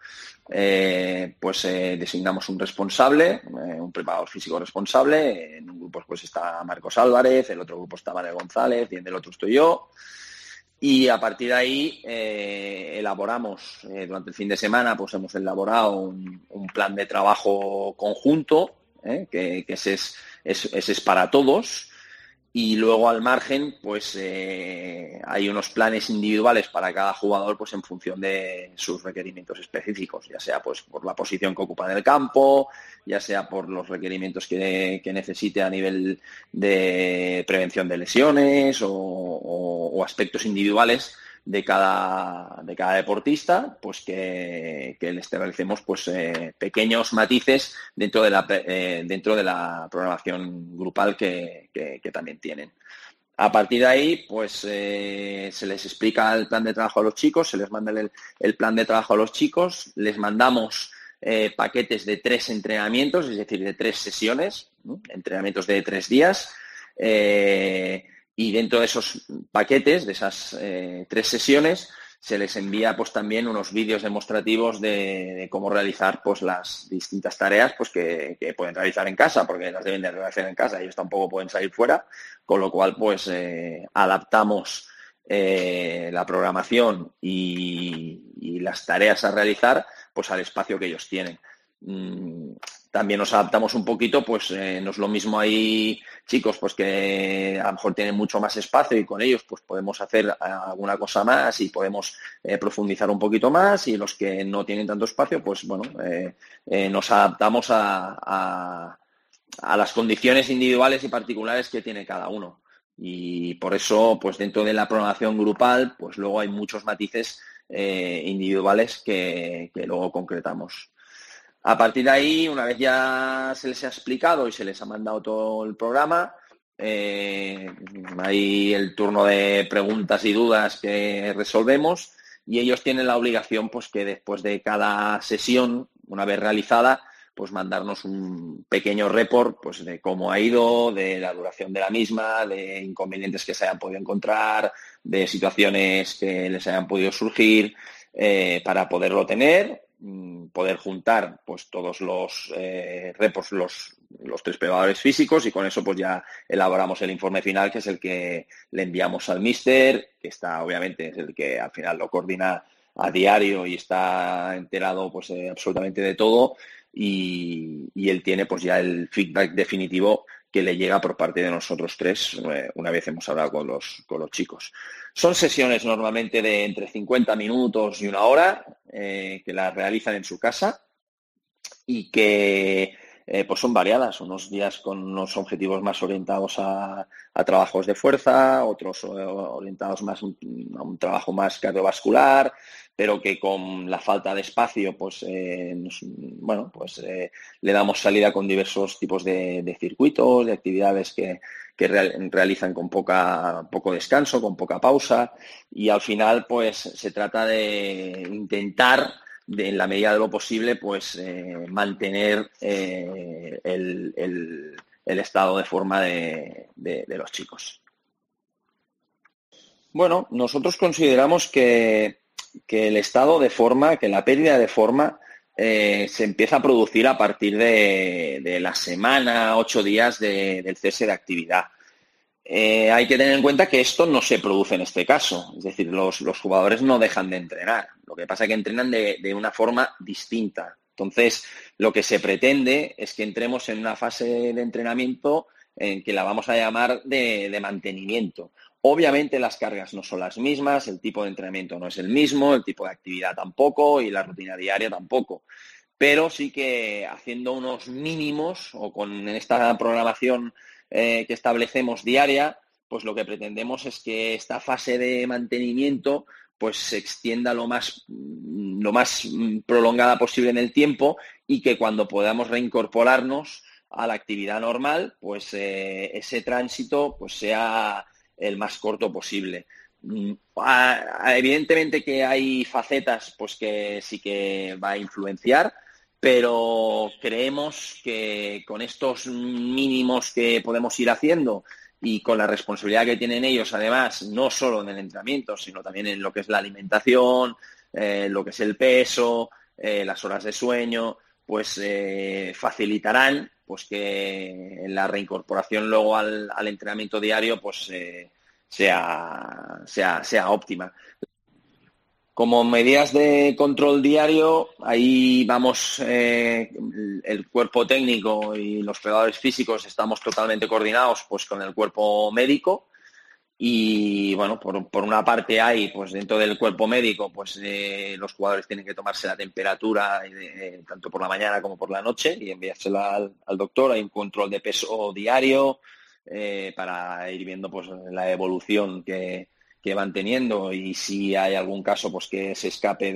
designamos un responsable, un preparador físico responsable. En un grupo pues está Marcos Álvarez, el otro grupo está Manuel González y en el otro estoy yo. Y a partir de ahí elaboramos, durante el fin de semana, pues hemos elaborado un plan de trabajo conjunto, que ese es para todos. Y luego al margen, pues hay unos planes individuales para cada jugador, pues en función de sus requerimientos específicos, ya sea pues por la posición que ocupa en el campo, ya sea por los requerimientos que necesite a nivel de prevención de lesiones o aspectos individuales de cada deportista, pues que les establecemos pues pequeños matices dentro de la programación grupal que también tienen. A partir de ahí, pues se les explica el plan de trabajo a los chicos, se les manda el plan de trabajo a los chicos, les mandamos paquetes de 3 entrenamientos, es decir, de 3 sesiones, ¿no? Entrenamientos de 3 días. Y dentro de esos paquetes, de esas 3 sesiones, se les envía pues también unos vídeos demostrativos de cómo realizar pues las distintas tareas pues que pueden realizar en casa, porque las deben de realizar en casa, ellos tampoco pueden salir fuera, con lo cual pues adaptamos la programación y las tareas a realizar pues al espacio que ellos tienen. También nos adaptamos un poquito, pues no es lo mismo, hay chicos pues que a lo mejor tienen mucho más espacio y con ellos pues podemos hacer alguna cosa más y podemos profundizar un poquito más, y los que no tienen tanto espacio pues bueno, nos adaptamos a las condiciones individuales y particulares que tiene cada uno, y por eso pues dentro de la programación grupal pues luego hay muchos matices individuales que luego concretamos. A partir de ahí, una vez ya se les ha explicado y se les ha mandado todo el programa, hay el turno de preguntas y dudas que resolvemos, y ellos tienen la obligación pues que después de cada sesión, una vez realizada, pues mandarnos un pequeño report pues de cómo ha ido, de la duración de la misma, de inconvenientes que se hayan podido encontrar, de situaciones que les hayan podido surgir, para poderlo tener, poder juntar pues todos los reports, los 3 preparadores físicos, y con eso pues ya elaboramos el informe final, que es el que le enviamos al míster, que está obviamente es el que al final lo coordina a diario y está enterado pues absolutamente de todo, y él tiene pues ya el feedback definitivo que le llega por parte de nosotros 3 una vez hemos hablado con los chicos. Son sesiones normalmente de entre 50 minutos y 1 hora, que las realizan en su casa y que pues son variadas, unos días con unos objetivos más orientados a trabajos de fuerza, otros orientados más a un trabajo más cardiovascular, pero que con la falta de espacio pues le damos salida con diversos tipos de circuitos, de actividades que realizan con poco descanso, con poca pausa, y al final pues se trata de intentar, en la medida de lo posible, pues mantener el estado de forma de los chicos. Bueno, nosotros consideramos que el estado de forma, que la pérdida de forma se empieza a producir a partir de la semana, 8 días del cese de actividad. Hay que tener en cuenta que esto no se produce en este caso, es decir, los jugadores no dejan de entrenar, lo que pasa es que entrenan de una forma distinta. Entonces, lo que se pretende es que entremos en una fase de entrenamiento en que la vamos a llamar de mantenimiento. Obviamente las cargas no son las mismas, el tipo de entrenamiento no es el mismo, el tipo de actividad tampoco y la rutina diaria tampoco. Pero sí que haciendo unos mínimos o con esta programación que establecemos diaria, pues lo que pretendemos es que esta fase de mantenimiento pues se extienda lo más prolongada posible en el tiempo, y que cuando podamos reincorporarnos a la actividad normal, pues ese tránsito pues sea el más corto posible. Evidentemente que hay facetas pues que sí que va a influenciar, pero creemos que con estos mínimos que podemos ir haciendo y con la responsabilidad que tienen ellos, además, no solo en el entrenamiento, sino también en lo que es la alimentación, lo que es el peso, las horas de sueño, pues facilitarán pues que la reincorporación luego al entrenamiento diario pues sea óptima. Como medidas de control diario, ahí vamos, el cuerpo técnico y los preparadores físicos estamos totalmente coordinados pues con el cuerpo médico, y bueno, por una parte hay pues dentro del cuerpo médico pues los jugadores tienen que tomarse la temperatura tanto por la mañana como por la noche y enviársela al doctor. Hay un control de peso diario para ir viendo pues la evolución que van teniendo, y si hay algún caso pues que se escape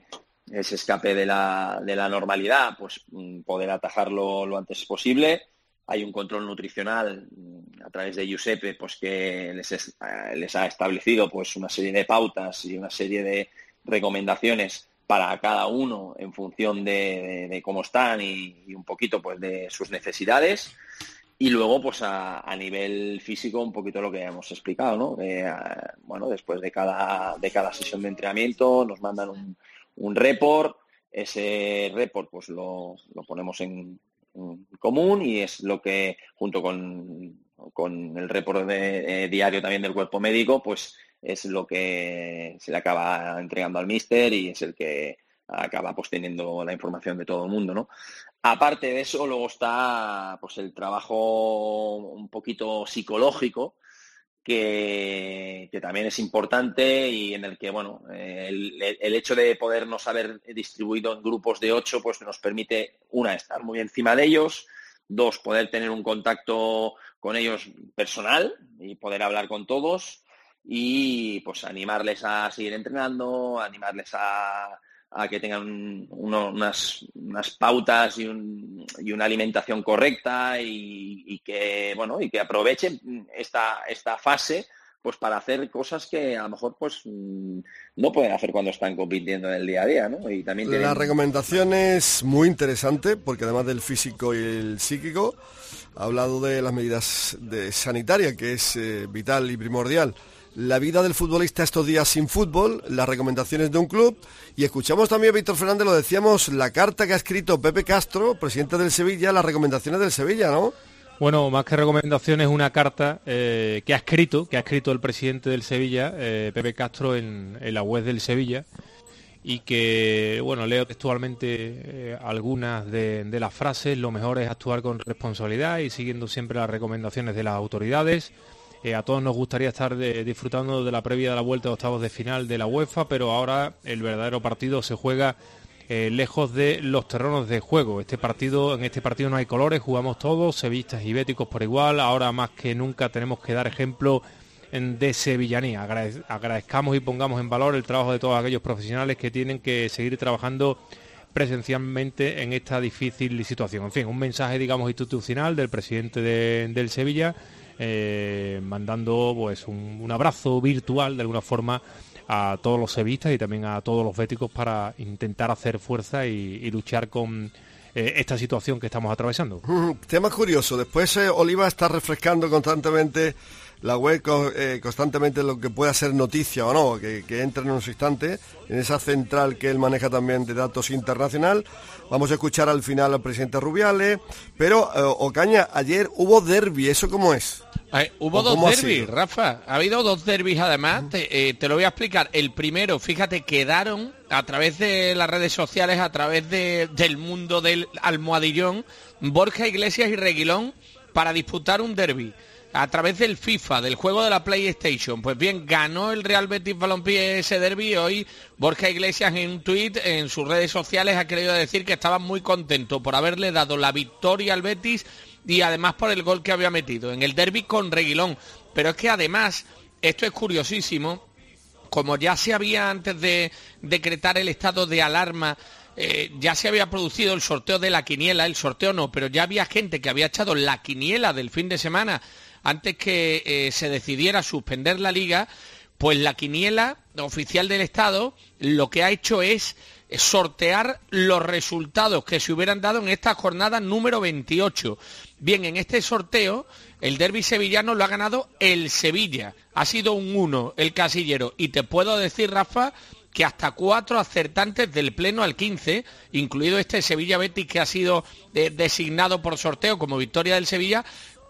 de la normalidad, pues poder atajarlo lo antes posible. Hay un control nutricional a través de Giuseppe pues que les ha establecido pues una serie de pautas y una serie de recomendaciones para cada uno en función de cómo están y un poquito pues de sus necesidades. Y luego, pues a nivel físico, un poquito lo que hemos explicado, ¿no? Bueno, después de cada sesión de entrenamiento nos mandan un report. Ese report pues lo ponemos en común, y es lo que, junto con el report diario también del cuerpo médico, pues es lo que se le acaba entregando al míster, y es el que acaba pues teniendo la información de todo el mundo, ¿no? Aparte de eso, luego está pues el trabajo un poquito psicológico, que también es importante, y en el que, bueno, el hecho de podernos haber distribuido en grupos de 8, pues nos permite, una, estar muy encima de ellos, 2, poder tener un contacto con ellos personal y poder hablar con todos, y pues animarles a seguir entrenando, animarles a que tengan unas pautas y una alimentación correcta, y que, bueno, y que aprovechen esta fase pues para hacer cosas que a lo mejor pues no pueden hacer cuando están compitiendo en el día a día, ¿no? Y también La recomendación es muy interesante porque además del físico y el psíquico ha hablado de las medidas sanitarias, que es vital y primordial. La vida del futbolista estos días sin fútbol, las recomendaciones de un club, y escuchamos también a Víctor Fernández, lo decíamos, la carta que ha escrito Pepe Castro, presidente del Sevilla, las recomendaciones del Sevilla, ¿no? Bueno, más que recomendaciones, una carta que ha escrito el presidente del Sevilla, Pepe Castro, en la web del Sevilla, y que, bueno, leo textualmente algunas de las frases. Lo mejor es actuar con responsabilidad y siguiendo siempre las recomendaciones de las autoridades. A todos nos gustaría estar disfrutando de la previa de la vuelta de octavos de final de la UEFA, pero ahora el verdadero partido se juega lejos de los terrenos de juego. En este partido no hay colores, jugamos todos, sevillistas y béticos por igual. Ahora más que nunca tenemos que dar ejemplo de sevillanía. Agradezcamos y pongamos en valor el trabajo de todos aquellos profesionales que tienen que seguir trabajando presencialmente en esta difícil situación. En fin, un mensaje, digamos, institucional del presidente del Sevilla, mandando pues un abrazo virtual de alguna forma a todos los sevillistas y también a todos los béticos para intentar hacer fuerza y luchar con esta situación que estamos atravesando. Tema curioso, después Oliva está refrescando constantemente la web, constantemente lo que pueda ser noticia o no, que entre en unos instantes en esa central que él maneja también de datos internacional. Vamos a escuchar al final al presidente Rubiales, pero Ocaña, ayer hubo derbi, ¿eso cómo es? Hubo dos derbis, Rafa. Ha habido dos derbis además. Te lo voy a explicar. El primero, fíjate, quedaron a través de las redes sociales, a través del mundo del almohadillón, Borja Iglesias y Reguilón para disputar un derbi a través del FIFA, del juego de la PlayStation. Pues bien, ganó el Real Betis Balompié ese derbi. Hoy Borja Iglesias en un tuit en sus redes sociales ha querido decir que estaba muy contento por haberle dado la victoria al Betis y además por el gol que había metido en el derbi con Reguilón. Pero es que además, esto es curiosísimo, como ya se había antes de decretar el estado de alarma, ya se había producido el sorteo de la quiniela, el sorteo no, pero ya había gente que había echado la quiniela del fin de semana antes que se decidiera suspender la liga. Pues la quiniela oficial del Estado lo que ha hecho es sortear los resultados que se hubieran dado en esta jornada número 28. Bien, en este sorteo el derbi sevillano lo ha ganado el Sevilla. Ha sido un 1 el casillero. Y te puedo decir, Rafa, que hasta 4 acertantes del pleno al 15, incluido este Sevilla Betis que ha sido designado por sorteo como victoria del Sevilla,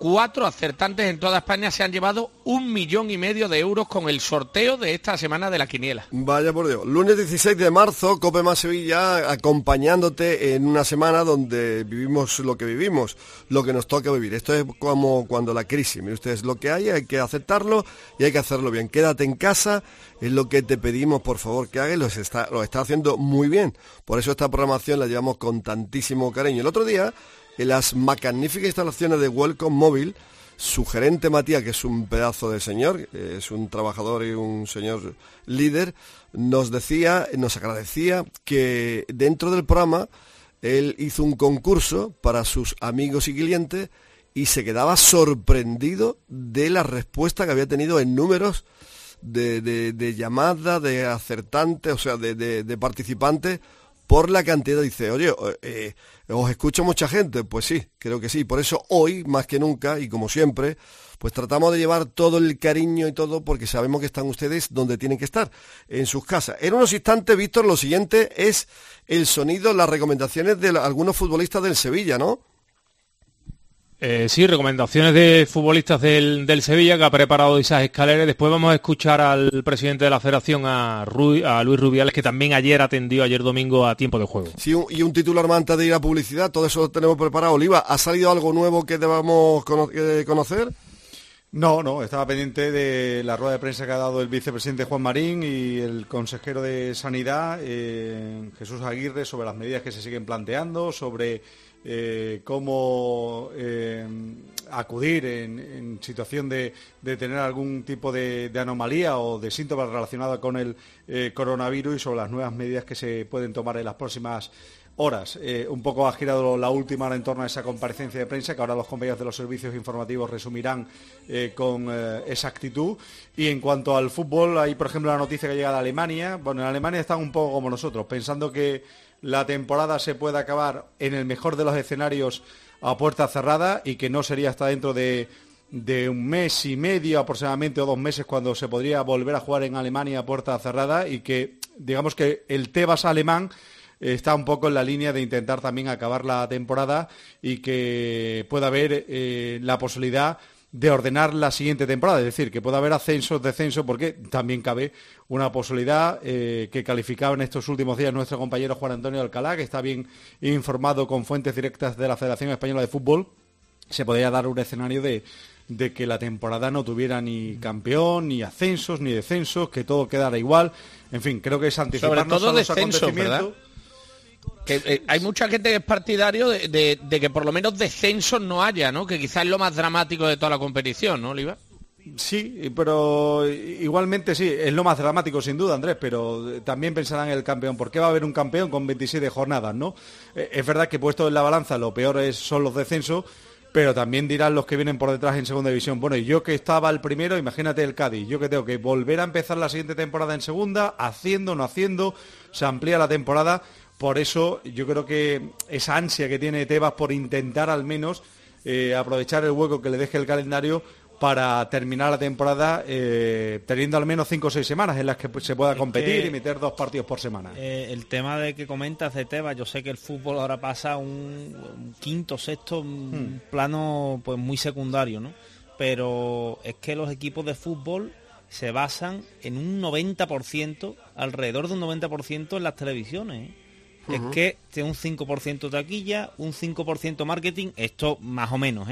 4 acertantes en toda España se han llevado 1,5 millones de euros con el sorteo de esta semana de la quiniela. Vaya por Dios. Lunes 16 de marzo, Cope Más Sevilla, acompañándote en una semana donde vivimos lo que vivimos, lo que nos toca vivir. Esto es como cuando la crisis. Mire ustedes, lo que hay que aceptarlo y hay que hacerlo bien. Quédate en casa, es lo que te pedimos, por favor, que hagas. Lo está haciendo muy bien. Por eso esta programación la llevamos con tantísimo cariño. El otro día, en las magníficas instalaciones de Welcome Móvil, su gerente Matías, que es un pedazo de señor, es un trabajador y un señor líder, nos agradecía que dentro del programa él hizo un concurso para sus amigos y clientes y se quedaba sorprendido de la respuesta que había tenido en números de llamadas, de acertantes, o sea, de participantes, por la cantidad. Dice, oye, ¿os escucha mucha gente? Pues sí, creo que sí. Por eso hoy, más que nunca, y como siempre, pues tratamos de llevar todo el cariño y todo, porque sabemos que están ustedes donde tienen que estar, en sus casas. En unos instantes, Víctor, lo siguiente es el sonido, las recomendaciones de algunos futbolistas del Sevilla, ¿no? Sí, recomendaciones de futbolistas del Sevilla que ha preparado Isaac Escalera. Después vamos a escuchar al presidente de la Federación, a Luis Rubiales, que también ayer domingo a tiempo de juego. Sí, y un titular más antes de ir a publicidad, todo eso lo tenemos preparado. Oliva, ¿ha salido algo nuevo que debamos conocer? No, estaba pendiente de la rueda de prensa que ha dado el vicepresidente Juan Marín y el consejero de Sanidad, Jesús Aguirre, sobre las medidas que se siguen planteando, sobre cómo acudir en situación de tener algún tipo de anomalía o de síntomas relacionados con el coronavirus y sobre las nuevas medidas que se pueden tomar en las próximas horas. Un poco ha girado la última hora en torno a esa comparecencia de prensa que ahora los compañeros de los servicios informativos resumirán con exactitud. Y en cuanto al fútbol, hay por ejemplo la noticia que llega de Alemania. Bueno, en Alemania están un poco como nosotros, pensando que la temporada se puede acabar en el mejor de los escenarios a puerta cerrada y que no sería hasta dentro de un mes y medio aproximadamente o 2 meses cuando se podría volver a jugar en Alemania a puerta cerrada, y que digamos que el Tebas alemán está un poco en la línea de intentar también acabar la temporada y que pueda haber la posibilidad de ordenar la siguiente temporada, es decir, que pueda haber ascensos, descensos, porque también cabe una posibilidad que calificaba en estos últimos días nuestro compañero Juan Antonio Alcalá, que está bien informado con fuentes directas de la Federación Española de Fútbol. Se podría dar un escenario de que la temporada no tuviera ni campeón, ni ascensos, ni descensos, que todo quedara igual. En fin, creo que es anticiparnos a los acontecimientos. Que hay mucha gente que es partidario de que por lo menos descensos no haya, ¿no? Que quizás es lo más dramático de toda la competición, ¿no, Oliva? Sí, pero igualmente sí, es lo más dramático sin duda, Andrés, pero también pensarán en el campeón. ¿Por qué va a haber un campeón con 27 jornadas, no? Es verdad que puesto en la balanza lo peor son los descensos, pero también dirán los que vienen por detrás en segunda división. Bueno, y yo que estaba el primero, imagínate el Cádiz, yo que tengo que volver a empezar la siguiente temporada en segunda, haciendo, no haciendo, se amplía la temporada. Por eso yo creo que esa ansia que tiene Tebas por intentar al menos aprovechar el hueco que le deje el calendario para terminar la temporada teniendo al menos 5 o 6 semanas en las que se pueda competir y meter 2 partidos por semana. El tema de que comentas de Tebas, yo sé que el fútbol ahora pasa a un quinto, sexto, un plano pues muy secundario, ¿no? Pero es que los equipos de fútbol se basan en un 90%, alrededor de un 90% en las televisiones, ¿eh? Es que tiene un 5% taquilla, un 5% marketing, esto más o menos,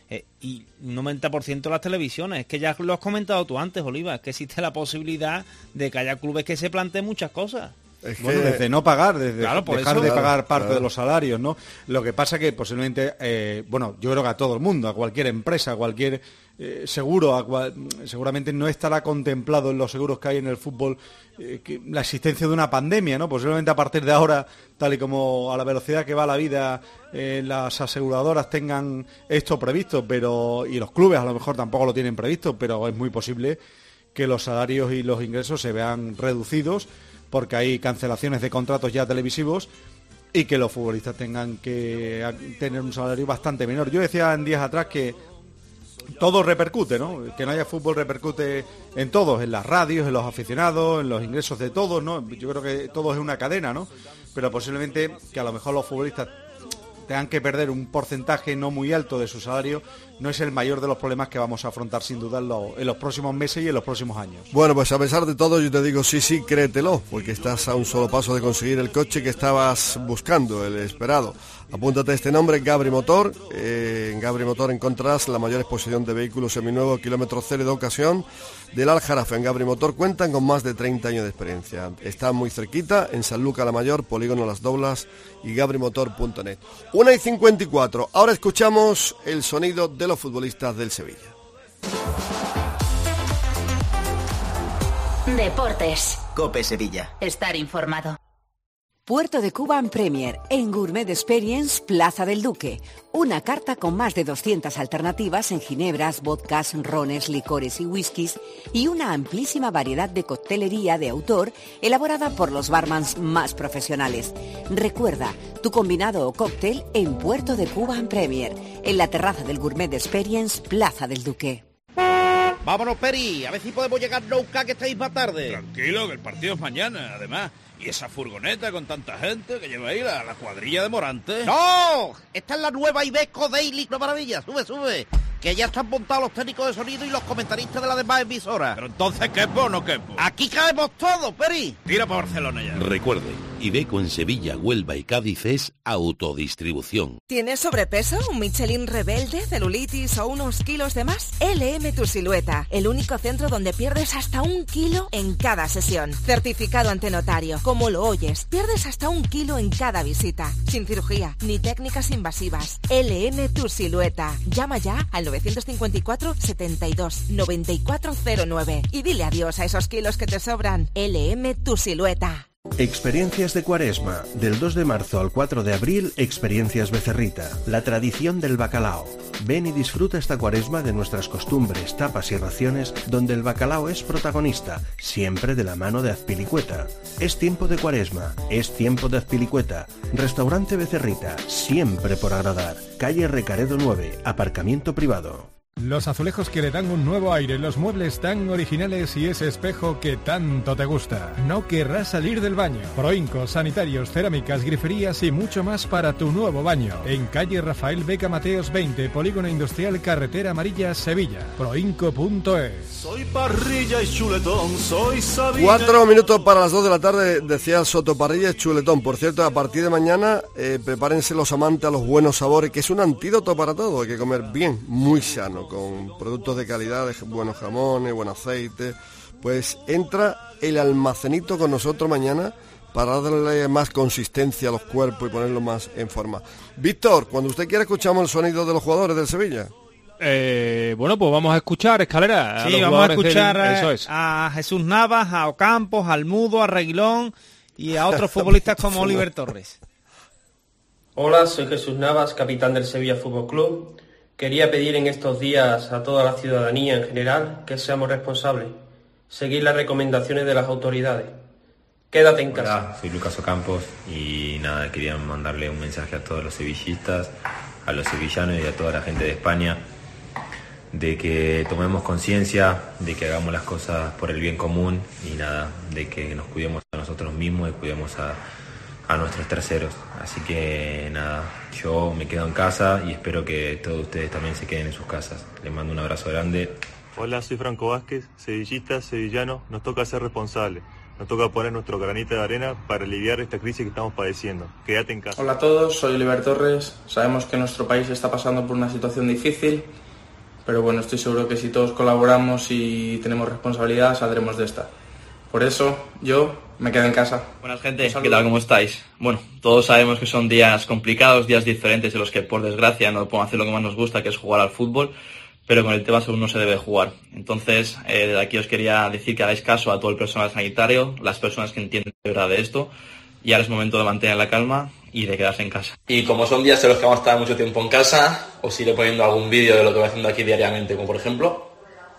y un 90% las televisiones. Es que ya lo has comentado tú antes, Oliva, es que existe la posibilidad de que haya clubes que se planteen muchas cosas. Bueno, desde no pagar, desde dejar de pagar parte de los salarios, ¿no? Lo que pasa que posiblemente, yo creo que a todo el mundo, a cualquier empresa, a cualquier seguro, seguramente no estará contemplado en los seguros que hay en el fútbol la existencia de una pandemia, ¿no? Posiblemente a partir de ahora, tal y como a la velocidad que va la vida, las aseguradoras tengan esto previsto, y los clubes a lo mejor tampoco lo tienen previsto, pero es muy posible que los salarios y los ingresos se vean reducidos porque hay cancelaciones de contratos ya televisivos y que los futbolistas tengan que tener un salario bastante menor. Yo decía en días atrás que todo repercute, ¿no? Que no haya fútbol repercute en todos, en las radios, en los aficionados, en los ingresos de todos, ¿no? Yo creo que todo es una cadena, ¿no? Pero posiblemente que a lo mejor los futbolistas tengan que perder un porcentaje no muy alto de su salario, no es el mayor de los problemas que vamos a afrontar sin duda en los próximos meses y en los próximos años. Bueno, pues a pesar de todo yo te digo sí, créetelo, porque estás a un solo paso de conseguir el coche que estabas buscando, el esperado. Apúntate este nombre, Gabri Motor. En Gabri Motor encontrarás la mayor exposición de vehículos seminuevos, kilómetro cero de ocasión del Aljarafe. En Gabri Motor cuentan con más de 30 años de experiencia. Están muy cerquita, en Sanlúcar la Mayor, Polígono Las Doblas y gabrimotor.net. 1:54. Ahora escuchamos el sonido de los futbolistas del Sevilla. Deportes. COPE Sevilla. Estar informado. Puerto de Cuban Premier, en Gourmet Experience, Plaza del Duque. Una carta con más de 200 alternativas en ginebras, vodkas, rones, licores y whiskies y una amplísima variedad de coctelería de autor elaborada por los barmans más profesionales. Recuerda, tu combinado o cóctel en Puerto de Cuban Premier, en la terraza del Gourmet Experience, Plaza del Duque. Vámonos, Peri, a ver si podemos llegar nunca que estáis más tarde. Tranquilo, que el partido es mañana, además. ¿Y esa furgoneta con tanta gente que lleva ahí la cuadrilla de Morante? ¡No! Esta es la nueva Iveco Daily, ¡no maravilla! ¡Sube! Que ya están montados los técnicos de sonido y los comentaristas de las demás emisoras. Pero entonces, ¿quepo o no quepo? Aquí caemos todos, Peri. Tira para Barcelona ya. Recuerde, Iveco en Sevilla, Huelva y Cádiz es autodistribución. ¿Tienes sobrepeso, un Michelin rebelde, celulitis o unos kilos de más? LM Tu Silueta, el único centro donde pierdes hasta 1 kilo en cada sesión. Certificado ante notario, como lo oyes, pierdes hasta 1 kilo en cada visita, sin cirugía ni técnicas invasivas. LM Tu Silueta. Llama ya al 954 72 9409 y dile adiós a esos kilos que te sobran. LM Tu Silueta. Experiencias de Cuaresma, del 2 de marzo al 4 de abril, Experiencias Becerrita, la tradición del bacalao. Ven y disfruta esta Cuaresma de nuestras costumbres, tapas y raciones, donde el bacalao es protagonista, siempre de la mano de Azpilicueta. Es tiempo de Cuaresma, es tiempo de Azpilicueta. Restaurante Becerrita, siempre por agradar. Calle Recaredo 9, aparcamiento privado. Los azulejos que le dan un nuevo aire, los muebles tan originales y ese espejo que tanto te gusta. No querrás salir del baño. Proincos, sanitarios, cerámicas, griferías y mucho más para tu nuevo baño. En calle Rafael Beca Mateos 20, Polígono Industrial, Carretera Amarilla, Sevilla. Proinco.es. Soy parrilla y chuletón, soy Sabina. 4 minutos para las 2 de la tarde, decía Soto, parrilla y chuletón. Por cierto, a partir de mañana, prepárense los amantes a los buenos sabores, que es un antídoto para todo. Hay que comer bien, muy sano, con productos de calidad, buenos jamones, buen aceite. Pues entra el almacenito con nosotros mañana para darle más consistencia a los cuerpos y ponerlos más en forma. Víctor, cuando usted quiera escuchamos el sonido de los jugadores del Sevilla. Bueno, pues vamos a escuchar, Escalera. Sí, vamos a escuchar a Jesús Navas, a Ocampos, al Mudo, a Reguilón y a otros futbolistas como Oliver Torres. Hola, soy Jesús Navas, capitán del Sevilla Fútbol Club. Quería pedir en estos días a toda la ciudadanía en general que seamos responsables, seguir las recomendaciones de las autoridades. Quédate en casa. Hola, soy Lucas Ocampos y nada, quería mandarle un mensaje a todos los sevillistas, a los sevillanos y a toda la gente de España, de que tomemos conciencia, de que hagamos las cosas por el bien común y nada, de que nos cuidemos a nosotros mismos y cuidemos a nuestros terceros. Así que nada, yo me quedo en casa y espero que todos ustedes también se queden en sus casas. Les mando un abrazo grande. Hola, soy Franco Vázquez, sevillista, sevillano. Nos toca ser responsables, nos toca poner nuestro granito de arena para aliviar esta crisis que estamos padeciendo. Quédate en casa. Hola a todos, soy Oliver Torres. Sabemos que nuestro país está pasando por una situación difícil, pero bueno, estoy seguro que si todos colaboramos y tenemos responsabilidad, saldremos de esta. Por eso, yo me quedo en casa. Buenas gente, ¿qué tal? ¿Cómo estáis? Bueno, todos sabemos que son días complicados, días diferentes en los que por desgracia no podemos hacer lo que más nos gusta, que es jugar al fútbol, pero con el tema salud no se debe jugar. Entonces, desde aquí os quería decir que hagáis caso a todo el personal sanitario, las personas que entienden de verdad de esto, y ahora es momento de mantener la calma y de quedarse en casa. Y como son días en los que vamos a estar mucho tiempo en casa, os iré poniendo algún vídeo de lo que voy haciendo aquí diariamente, como por ejemplo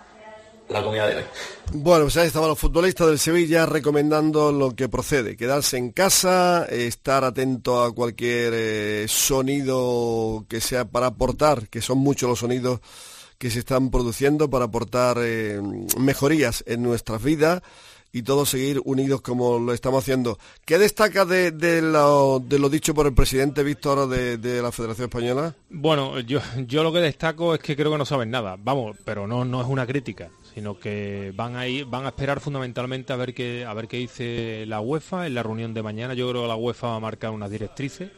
la comida de hoy. Bueno, pues ahí estaban los futbolistas del Sevilla recomendando lo que procede, quedarse en casa, estar atento a cualquier sonido que sea para aportar, que son muchos los sonidos que se están produciendo para aportar mejorías en nuestras vidas y todos seguir unidos como lo estamos haciendo. ¿Qué destaca de lo dicho por el presidente, Víctor, de la Federación Española? Bueno, yo lo que destaco es que creo que no saben nada, vamos, pero no es una crítica, sino que van a esperar fundamentalmente a ver qué dice la UEFA en la reunión de mañana. Yo creo que la UEFA va a marcar unas directrices.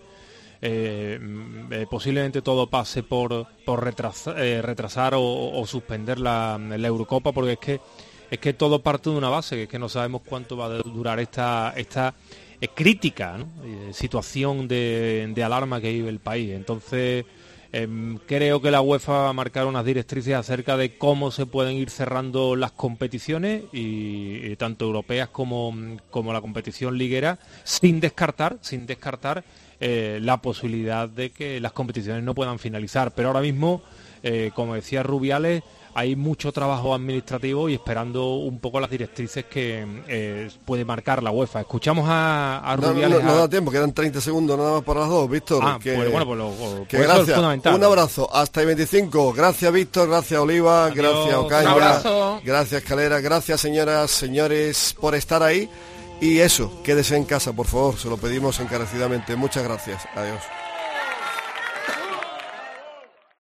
Posiblemente todo pase por retrasar o suspender la Eurocopa, porque es que todo parte de una base, que es que no sabemos cuánto va a durar esta crítica, ¿no? Situación de alarma que vive el país. Entonces creo que la UEFA va a marcar unas directrices acerca de cómo se pueden ir cerrando las competiciones y tanto europeas como la competición liguera, sin descartar la posibilidad de que las competiciones no puedan finalizar. Pero ahora mismo, como decía Rubiales, hay mucho trabajo administrativo y esperando un poco las directrices que puede marcar la UEFA. Escuchamos a Rubiales. No da tiempo, quedan 30 segundos nada más para las dos, Víctor. Pues gracias. Es fundamental. Un abrazo, hasta el 25. Gracias, Víctor, gracias, Oliva, adiós, gracias, Ocaña. Un abrazo. Gracias, Calera, gracias, señoras, señores, por estar ahí. Y eso, quédese en casa, por favor, se lo pedimos encarecidamente. Muchas gracias. Adiós.